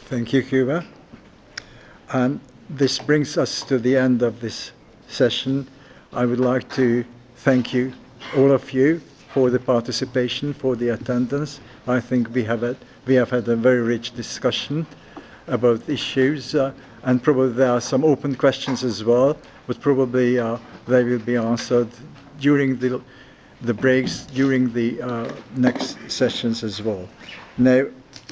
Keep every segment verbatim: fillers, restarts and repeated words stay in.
Thank you, Cuba. And this brings us to the end of this session. I would like to thank you, all of you, for the participation, for the attendance. I think we have had, we have had a very rich discussion about issues, uh, and probably there are some open questions as well, but probably uh, they will be answered during the, the breaks, during the uh, next sessions as well. Now,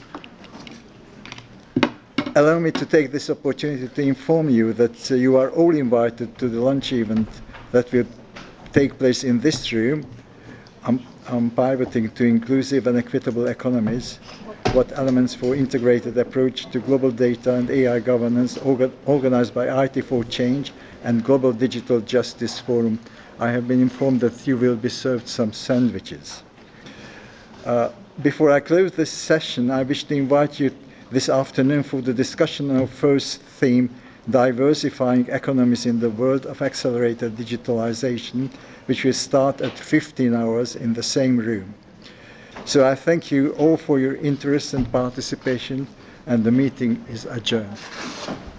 allow me to take this opportunity to inform you that uh, you are all invited to the lunch event that will take place in this room. I'm, I'm pivoting to inclusive and equitable economies, what elements for integrated approach to global data and A I governance, orga organized by I T for Change and Global Digital Justice Forum. I have been informed that you will be served some sandwiches. Uh, before I close this session, I wish to invite you this afternoon for the discussion of first theme, Diversifying Economies in the World of Accelerated Digitalization, which will start at fifteen hours in the same room. So I thank you all for your interest and participation, and the meeting is adjourned.